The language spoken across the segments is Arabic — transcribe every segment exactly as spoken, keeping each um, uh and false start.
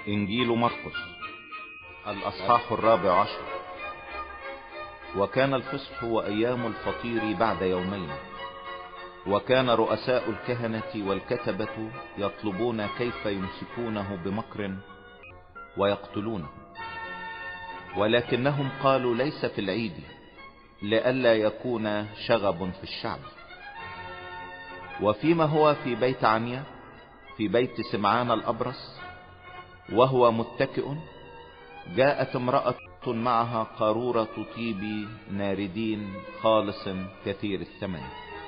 إنجيل مرقس الأصحاح الرابع عشر. وكان الفصح وأيام الفطير بعد يومين، وكان رؤساء الكهنة والكتبة يطلبون كيف يمسكونه بمكر ويقتلونه، ولكنهم قالوا ليس في العيد، لئلا يكون شغب في الشعب. وفيما هو في بيت عنيا في بيت سمعان الأبرص وهو متكئ، جاءت امرأة معها قارورة طيب ناردين خالص كثير الثمن،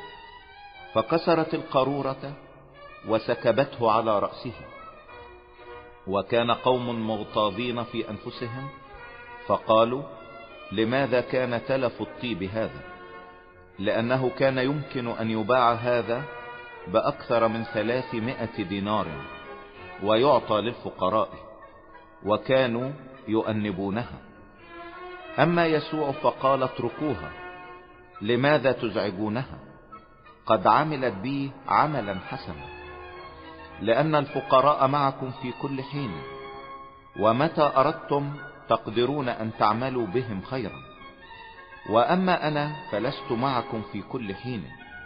فكسرت القارورة وسكبته على رأسه. وكان قوم مغتاظين في أنفسهم فقالوا لماذا كان تلف الطيب هذا، لأنه كان يمكن أن يباع هذا بأكثر من ثلاثمائة دينار ويعطى للفقراء، وكانوا يؤنبونها. أما يسوع فقال اتركوها، لماذا تزعجونها؟ قد عملت بي عملا حسنا، لأن الفقراء معكم في كل حين، ومتى أردتم تقدرون أن تعملوا بهم خيرا، وأما أنا فلست معكم في كل حين.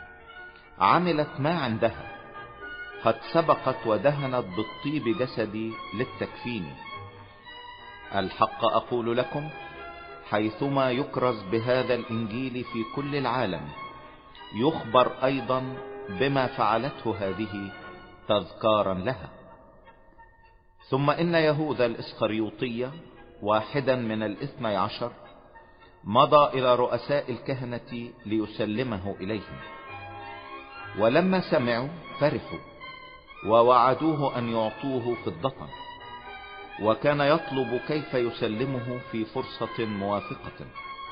عملت ما عندها، قد سبقت ودهنت بالطيب جسدي للتكفين. الحق أقول لكم، حيثما يكرز بهذا الإنجيل في كل العالم، يخبر أيضا بما فعلته هذه تذكارا لها. ثم إن يهوذا الإسخريوطي واحدا من الاثني عشر مضى إلى رؤساء الكهنة ليسلمه إليهم، ولما سمعوا فرحوا ووعدوه أن يعطوه فضة، وكان يطلب كيف يسلمه في فرصة موافقة.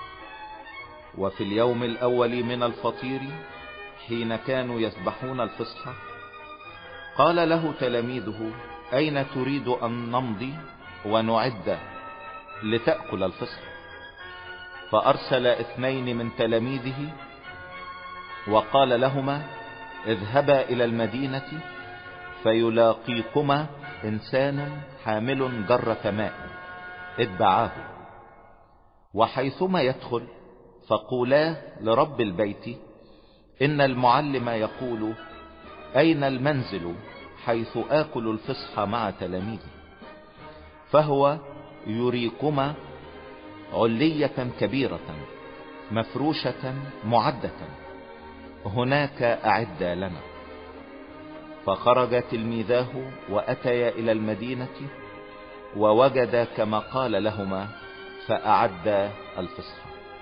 وفي اليوم الأول من الفطير حين كانوا يذبحون الفصح، قال له تلاميذه أين تريد أن نمضي ونعد لتأكل الفصح؟ فأرسل اثنين من تلاميذه وقال لهما اذهبا إلى المدينة فيلاقيكما إنسان حامل جرة ماء، اتبعاه، وحيثما يدخل فقولا لرب البيت إن المعلم يقول أين المنزل حيث آكل الفصح مع تلاميذي؟ فهو يريكما علية كبيرة مفروشة معدة، هناك أعد لنا. فخرج تلميذاه وأتيا إلى المدينة ووجد كما قال لهما، فأعد الفصح.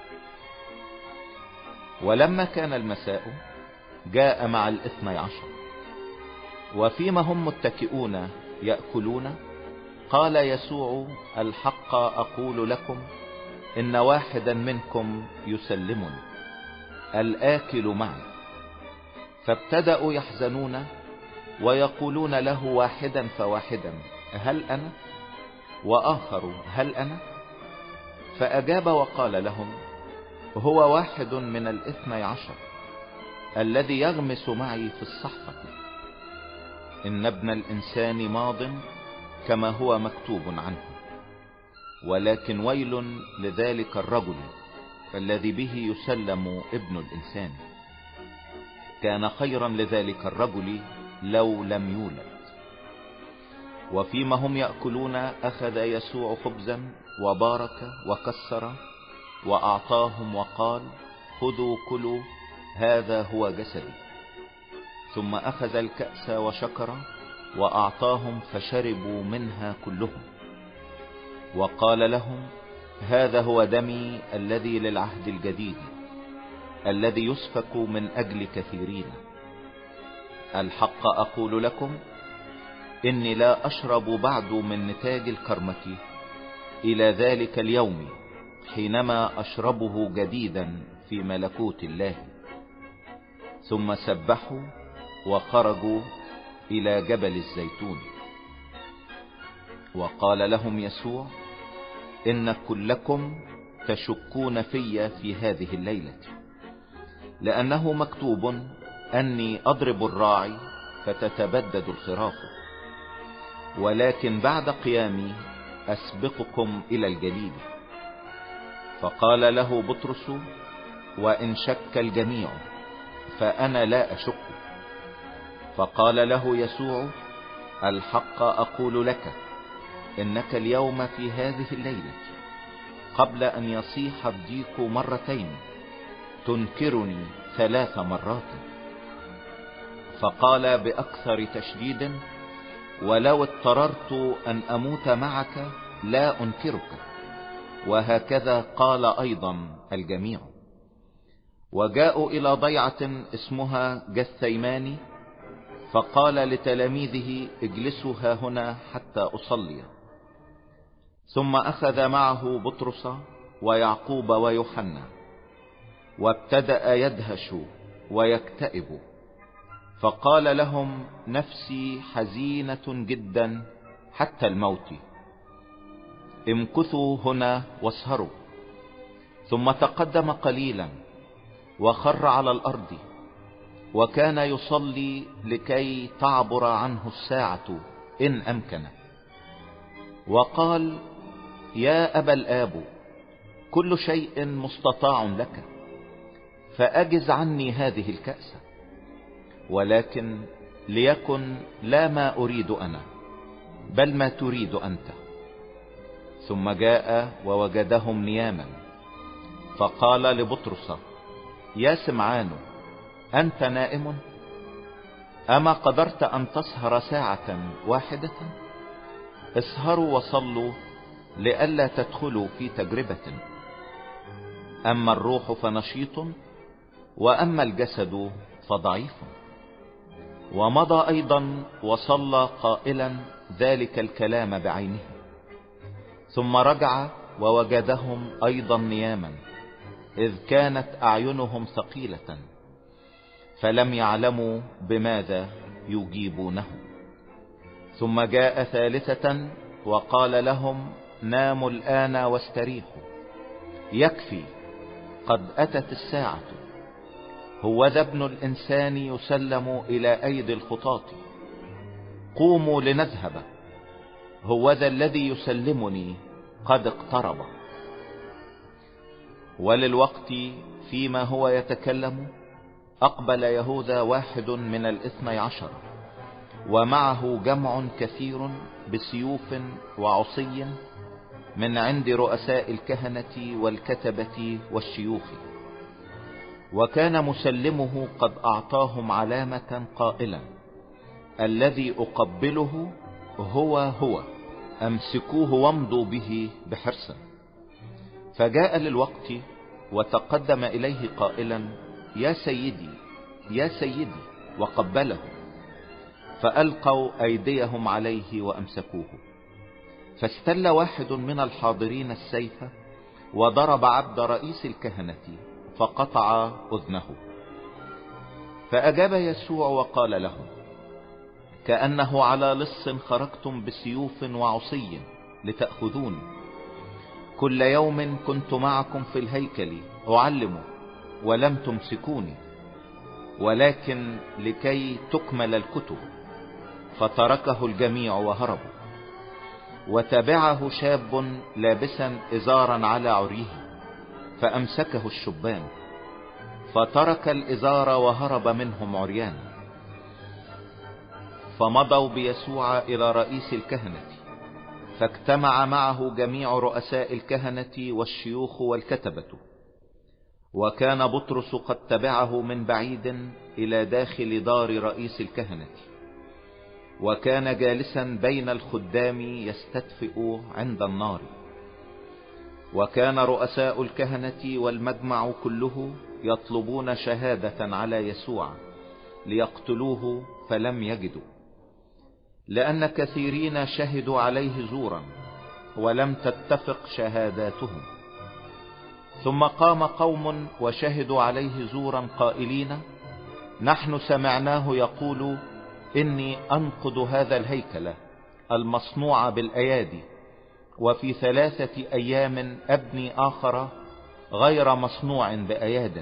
ولما كان المساء جاء مع الاثني عشر، وفيما هم متكئون يأكلون قال يسوع الحق أقول لكم إن واحدا منكم يسلمني، الآكل معي. فابتدأوا يحزنون ويقولون له واحدا فواحدا هل أنا؟ وآخر هل أنا؟ فأجاب وقال لهم هو واحد من الاثني عشر الذي يغمس معي في الصحفة. إن ابن الإنسان ماض كما هو مكتوب عنه، ولكن ويل لذلك الرجل الذي به يسلم ابن الإنسان. كان خيرا لذلك الرجل لو لم يولد. وفيما هم يأكلون أخذ يسوع خبزا وبارك وكسر وأعطاهم وقال خذوا كلوا، هذا هو جسدي. ثم أخذ الكأس وشكر وأعطاهم فشربوا منها كلهم، وقال لهم هذا هو دمي الذي للعهد الجديد الذي يسفك من أجل كثيرين. الحق أقول لكم إني لا أشرب بعد من نتاج الكرمة إلى ذلك اليوم حينما أشربه جديدا في ملكوت الله. ثم سبحوا وخرجوا إلى جبل الزيتون. وقال لهم يسوع إن كلكم تشكون في في هذه الليلة، لأنه مكتوب أني أضرب الراعي فتتبدد الخراف. ولكن بعد قيامي أسبقكم إلى الجليل. فقال له بطرس: وإن شك الجميع فأنا لا أشك. فقال له يسوع: الحق أقول لك إنك اليوم في هذه الليلة قبل أن يصيح الديك مرتين تنكرني ثلاث مرات. فقال بأكثر تشديد: ولو اضطررت أن أموت معك لا أنكرك. وهكذا قال أيضا الجميع. وجاءوا إلى ضيعة اسمها جثيماني، فقال لتلاميذه: اجلسوا ها هنا حتى أصلي. ثم أخذ معه بطرس ويعقوب ويوحنا، وابتدأ يدهش ويكتئب، فقال لهم: نفسي حزينة جدا حتى الموت، امكثوا هنا واسهروا. ثم تقدم قليلا وخر على الأرض، وكان يصلي لكي تعبر عنه الساعة إن أمكن. وقال: يا أبا الآب، كل شيء مستطاع لك، فأجز عني هذه الكأس، ولكن ليكن لا ما أريد أنا بل ما تريد أنت. ثم جاء ووجدهم نياما، فقال لبطرس: يا سمعان، أنت نائم؟ أما قدرت أن تسهر ساعة واحدة؟ اسهروا وصلوا لئلا تدخلوا في تجربة. أما الروح فنشيط، وأما الجسد فضعيف. ومضى أيضا وصلى قائلا ذلك الكلام بعينه. ثم رجع ووجدهم أيضا نياما، إذ كانت أعينهم ثقيلة، فلم يعلموا بماذا يجيبونه. ثم جاء ثالثة وقال لهم: ناموا الآن واستريحوا، يكفي، قد أتت الساعة. هوذا ابن الإنسان يسلم إلى أيدي الخطاة، قوموا لنذهب، هوذا الذي يسلمني قد اقترب. وللوقت فيما هو يتكلم أقبل يهوذا واحد من الاثني عشر، ومعه جمع كثير بسيوف وعصي من عند رؤساء الكهنة والكتبة والشيوخ. وكان مسلمه قد أعطاهم علامة قائلا: الذي أقبله هو هو، أمسكوه وامضوا به بحرص. فجاء للوقت وتقدم إليه قائلا: يا سيدي يا سيدي، وقبله. فألقوا أيديهم عليه وأمسكوه. فاستل واحد من الحاضرين السيف وضرب عبد رئيس الكهنة فقطع أذنه. فأجاب يسوع وقال لهم: كأنه على لص خرجتم بسيوف وعصي لتأخذون. كل يوم كنت معكم في الهيكل أعلم ولم تمسكوني، ولكن لكي تكمل الكتب. فتركه الجميع وهربوا. وتبعه شاب لابسا إزارا على عريه، فأمسكه الشبان، فترك الإزار وهرب منهم عريانا. فمضوا بيسوع إلى رئيس الكهنة، فاجتمع معه جميع رؤساء الكهنة والشيوخ والكتبة. وكان بطرس قد تبعه من بعيد إلى داخل دار رئيس الكهنة، وكان جالسا بين الخدام يستدفئ عند النار. وكان رؤساء الكهنة والمجمع كله يطلبون شهادة على يسوع ليقتلوه، فلم يجدوا، لأن كثيرين شهدوا عليه زورا ولم تتفق شهاداتهم. ثم قام قوم وشهدوا عليه زورا قائلين: نحن سمعناه يقول: إني أنقض هذا الهيكل المصنوع بالأيادي، وفي ثلاثة أيام أبني آخر غير مصنوع بأياد.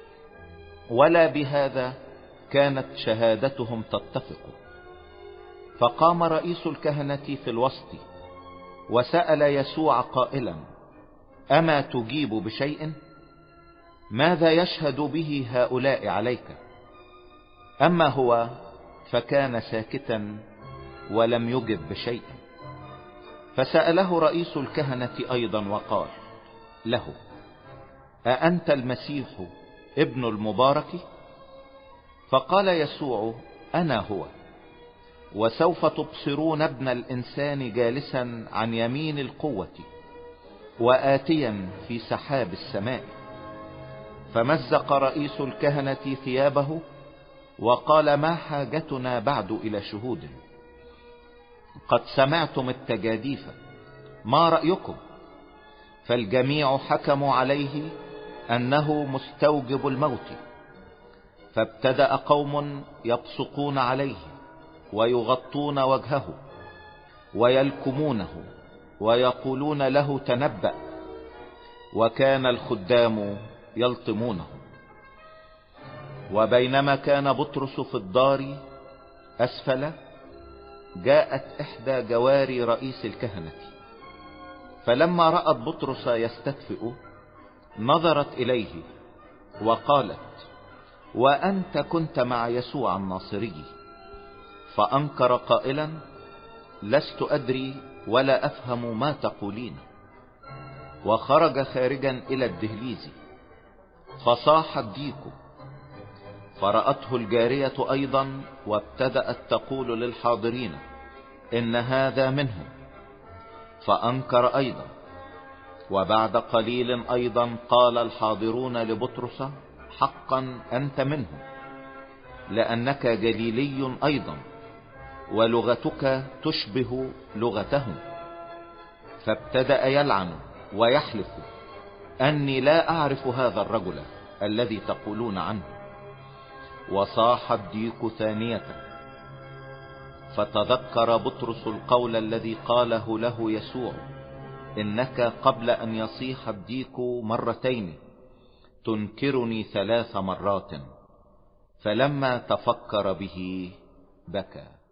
ولا بهذا كانت شهادتهم تتفق. فقام رئيس الكهنة في الوسط وسأل يسوع قائلا: أما تجيب بشيء؟ ماذا يشهد به هؤلاء عليك؟ أما هو فكان ساكتا ولم يجب بشيء. فسأله رئيس الكهنة أيضا وقال له: أأنت المسيح ابن المبارك؟ فقال يسوع: أنا هو، وسوف تبصرون ابن الإنسان جالسا عن يمين القوة وآتيا في سحاب السماء. فمزق رئيس الكهنة ثيابه وقال: ما حاجتنا بعد إلى شهود؟ قد سمعتم التجاديف، ما رأيكم؟ فالجميع حكموا عليه أنه مستوجب الموت. فابتدأ قوم يبصقون عليه ويغطون وجهه ويلكمونه ويقولون له: تنبأ. وكان الخدام يلطمونه. وبينما كان بطرس في الدار أسفل، جاءت إحدى جواري رئيس الكهنة، فلما رأت بطرس يستدفئ نظرت إليه وقالت: وأنت كنت مع يسوع الناصري. فأنكر قائلا: لست أدري ولا أفهم ما تقولين. وخرج خارجا إلى الدهليز، فصاح الديك. فرأته الجارية أيضا وابتدأت تقول للحاضرين: إن هذا منهم. فأنكر أيضا. وبعد قليل أيضا قال الحاضرون لبطرس: حقا أنت منهم، لأنك جليلي أيضا، ولغتك تشبه لغتهم. فابتدأ يلعن ويحلف: أني لا أعرف هذا الرجل الذي تقولون عنه. وصاح الديك ثانية. فتذكر بطرس القول الذي قاله له يسوع: إنك قبل أن يصيح الديك مرتين تنكرني ثلاث مرات. فلما تفكر به بكى.